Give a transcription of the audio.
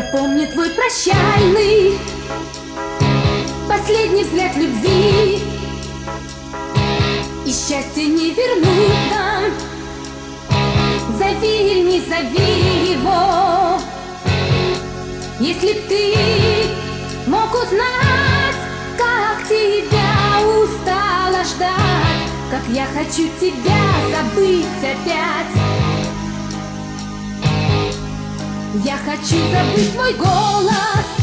Запомни твой прощальный последний взгляд любви, и счастье не вернуть нам. Зови или не зови его. Если б ты мог узнать, как тебя устала ждать, как я хочу тебя забыть опять. Я хочу забыть твой голос,